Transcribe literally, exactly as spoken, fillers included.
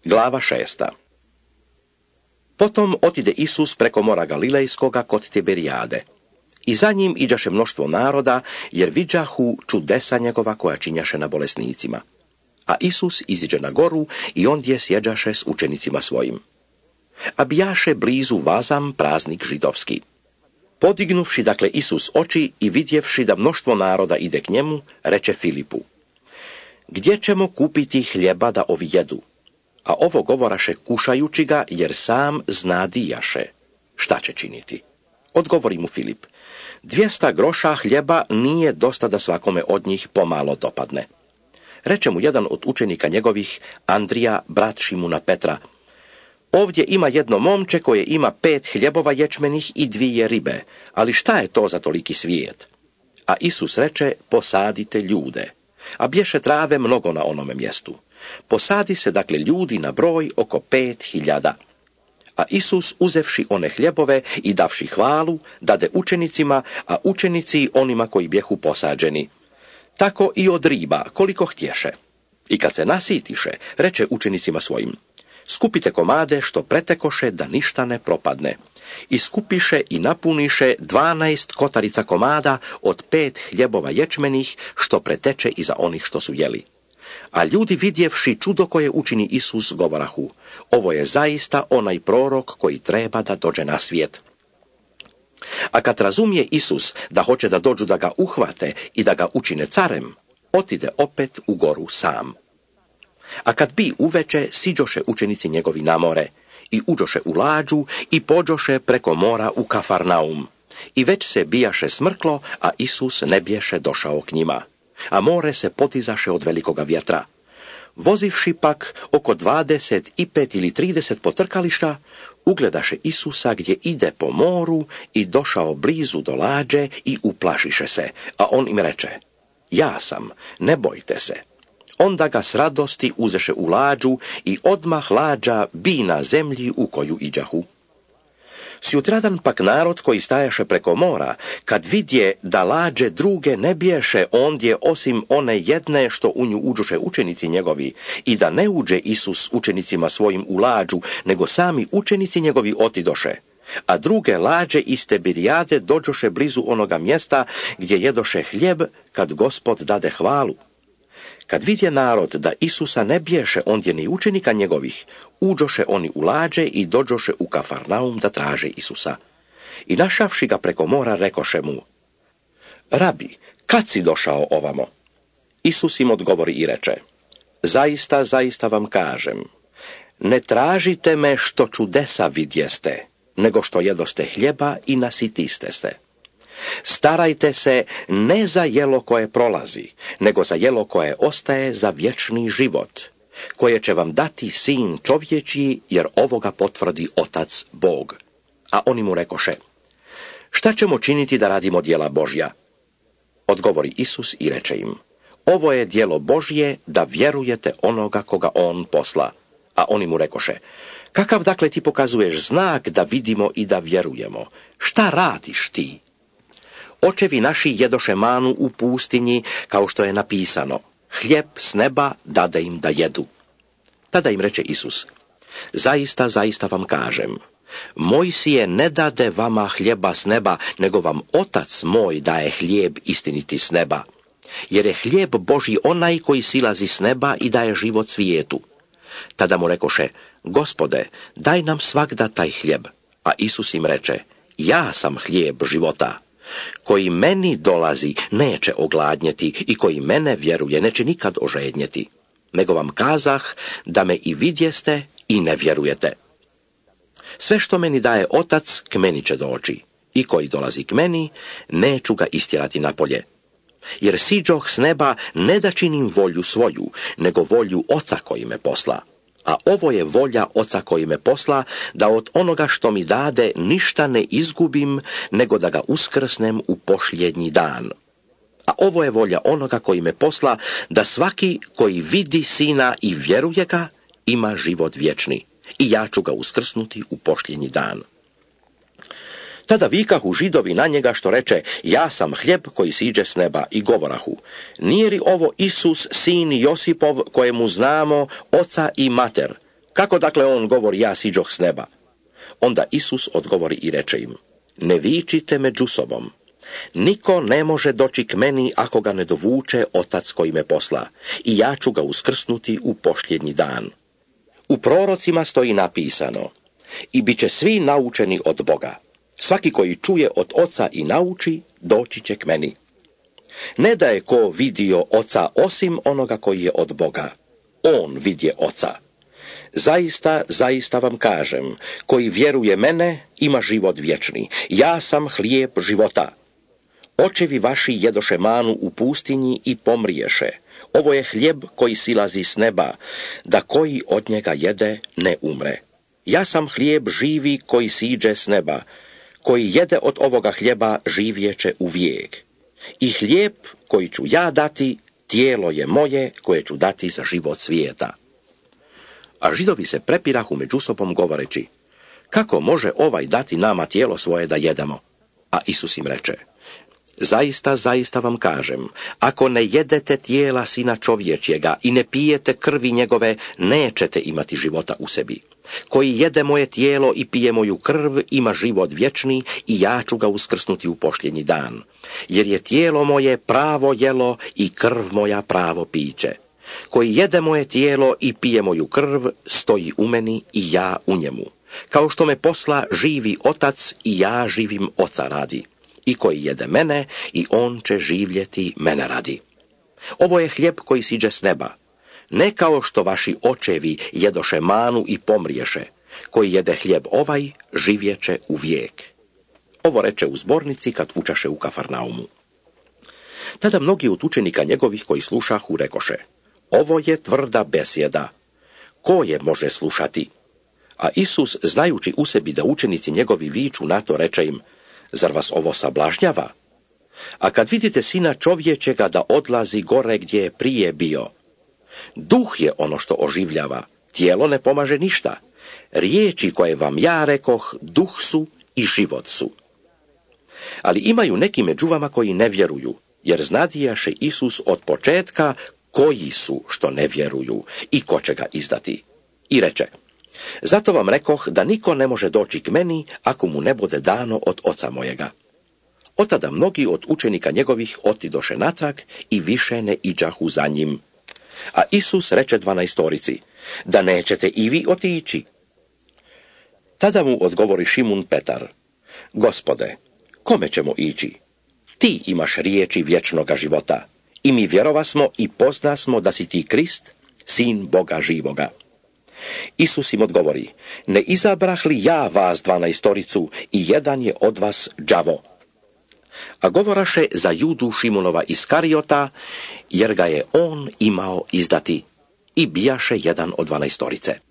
Glava šesta. Potom otide Isus preko mora Galilejskoga kod Tiberijade. I za njim iđaše mnoštvo naroda, jer viđahu čudesa njegova koja činjaše na bolesnicima. A Isus iziđe na goru i ondje sjeđaše s učenicima svojim. A bijaše blizu Vazam praznik židovski. Podignuvši dakle Isus oči i vidjevši da mnoštvo naroda ide k njemu, reče Filipu: Gdje ćemo kupiti hljeba da ovi jedu? A ovo govoraše kušajući ga, jer sam znadijaše šta će činiti. Odgovori mu Filip: Dvijesta groša hljeba nije dosta da svakome od njih pomalo dopadne. Reče mu jedan od učenika njegovih, Andrija, brat Šimuna Petra: Ovdje ima jedno momče koje ima pet hljebova ječmenih i dvije ribe, ali šta je to za toliki svijet? A Isus reče: Posadite ljude. A bješe trave mnogo na onome mjestu. Posadi se dakle ljudi na broj oko pet hiljada. A Isus, uzevši one hljebove i davši hvalu, dade učenicima, a učenici onima koji bjehu posađeni. Tako i od riba, koliko htješe. I kad se nasitiše, reče učenicima svojim: Skupite komade što pretekoše, da ništa ne propadne. I skupiše i napuniše dvanaest kotarica komada od pet hljebova ječmenih, što preteče iza onih što su jeli. A ljudi vidjevši čudo koje učini Isus, govorahu: Ovo je zaista onaj prorok koji treba da dođe na svijet. A kad razumije Isus da hoće da dođu da ga uhvate i da ga učine carem, otide opet u goru sam. A kad bi uveče, siđoše učenici njegovi na more i uđoše u lađu i pođoše preko mora u Kafarnaum. I već se bijaše smrklo, a Isus ne biješe došao k njima. A more se potizaše od velikoga vjetra. Vozivši pak oko dvadeset i pet ili trideset potrkališta, ugledaše Isusa gdje ide po moru i došao blizu do lađe i uplašiše se, a on im reče: Ja sam, ne bojte se. Onda ga s radosti uzeše u lađu i odmah lađa bi na zemlji u koju iđahu. Sjutradan pak narod koji stajaše preko mora, kad vidje da lađe druge ne biješe ondje osim one jedne što u nju uđoše učenici njegovi, i da ne uđe Isus učenicima svojim u lađu, nego sami učenici njegovi otidoše, a druge lađe iz Tiberijade dođoše blizu onoga mjesta gdje jedoše hljeb, kad Gospod dade hvalu. Kad vidje narod da Isusa ne biješe ondje ni učenika njegovih, uđoše oni u lađe i dođoše u Kafarnaum da traže Isusa. I našavši ga preko mora, rekoše mu: Rabi, kad si došao ovamo? Isus im odgovori i reče: Zaista, zaista vam kažem, ne tražite me što čudesa vidjeste, nego što jedoste hljeba i nasitiste se. Starajte se ne za jelo koje prolazi, nego za jelo koje ostaje za vječni život, koje će vam dati sin čovječji, jer ovoga potvrdi Otac Bog. A oni mu rekoše: Šta ćemo činiti da radimo djela Božja? Odgovori Isus i reče im: Ovo je djelo Božje, da vjerujete onoga koga on posla. A oni mu rekoše: Kakav dakle ti pokazuješ znak da vidimo i da vjerujemo? Šta radiš ti? Očevi naši jedoše manu u pustinji, kao što je napisano: Hljeb s neba dade im da jedu. Tada im reče Isus: Zaista, zaista vam kažem, Mojsije ne dade vama hljeba s neba, nego vam Otac moj daje hljeb istiniti s neba. Jer je hljeb Božji onaj koji silazi s neba i daje život svijetu. Tada mu rekoše: Gospode, daj nam svagda taj hljeb. A Isus im reče: Ja sam hljeb života. Koji meni dolazi neće ogladnjeti i koji mene vjeruje neće nikad ožednjeti. Nego vam kazah da me i vidjeste i ne vjerujete. Sve što meni daje Otac k meni će doći, i koji dolazi k meni neću ga istjerati napolje. Jer siđoh s neba ne da činim volju svoju, nego volju Oca koji me posla. A ovo je volja Oca koji me posla, da od onoga što mi dade ništa ne izgubim, nego da ga uskrsnem u posljednji dan. A ovo je volja onoga koji me posla, da svaki koji vidi Sina i vjeruje ga, ima život vječni, i ja ću ga uskrsnuti u posljednji dan. Tada vikahu Židovi na njega što reče: Ja sam hljeb koji siđe s neba, i govorahu: Nije li ovo Isus, sin Josipov, kojemu znamo oca i mater? Kako dakle on govori ja siđoh s neba? Onda Isus odgovori i reče im, ne vičite među sobom. Niko ne može doći k meni ako ga ne dovuče Otac koji me posla, i ja ću ga uskrsnuti u posljednji dan. U prorocima stoji napisano, i bit će svi naučeni od Boga. Svaki koji čuje od Oca i nauči, doći će k meni. Ne da je ko vidio Oca osim onoga koji je od Boga. On vidje Oca. Zaista, zaista vam kažem, koji vjeruje mene, ima život vječni. Ja sam hlijeb života. Očevi vaši jedoše manu u pustinji i pomriješe. Ovo je hljeb koji silazi s neba, da koji od njega jede ne umre. Ja sam hlijeb živi koji siđe s neba. Koji jede od ovoga hljeba živjeće u vijek. I hlijeb koji ću ja dati, tijelo je moje koje ću dati za život svijeta. A Židovi se prepirahu među sobom govoreći, kako može ovaj dati nama tijelo svoje da jedemo? A Isus im reče, zaista, zaista vam kažem, ako ne jedete tijela Sina čovječjega i ne pijete krvi njegove, nećete imati života u sebi. Koji jede moje tijelo i pije moju krv, ima život vječni i ja ću ga uskrsnuti u posljednji dan. Jer je tijelo moje pravo jelo i krv moja pravo piće. Koji jede moje tijelo i pije moju krv, stoji u meni i ja u njemu. Kao što me posla živi Otac i ja živim Oca radi. I koji jede mene i on će živjeti mene radi. Ovo je hljeb koji siđe s neba. Ne kao što vaši očevi jedoše manu i pomriješe. Koji jede hljeb ovaj, živjeće u vijek. Ovo reče u zbornici kad učaše u Kafarnaumu. Tada mnogi od učenika njegovih koji slušahu rekoše, ovo je tvrda besjeda. Ko je može slušati? A Isus, znajući u sebi da učenici njegovi viču na to, reče im, zar vas ovo sablažnjava? A kad vidite Sina čovječega da odlazi gore gdje je prije bio, duh je ono što oživljava, tijelo ne pomaže ništa. Riječi koje vam ja rekoh, duh su i život su. Ali imaju neki među vama koji ne vjeruju, jer znadijaše Isus od početka koji su što ne vjeruju i ko će ga izdati. I reče, zato vam rekoh da niko ne može doći k meni ako mu ne bude dano od Oca mojega. Od tada mnogi od učenika njegovih otidoše natrag i više ne iđahu za njim. A Isus reče dvanaestorici, da nećete i vi otići. Tada mu odgovori Šimun Petar, Gospode, kome ćemo ići? Ti imaš riječi vječnoga života. I mi vjerovasmo i poznasmo da si ti Krist, Sin Boga živoga. Isus im odgovori, ne izabrah li ja vas dvanaestoricu i jedan je od vas đavo? A govoraše za Judu Šimunova Iskariota, jer ga je on imao izdati i bijaše jedan od dvanaestorice.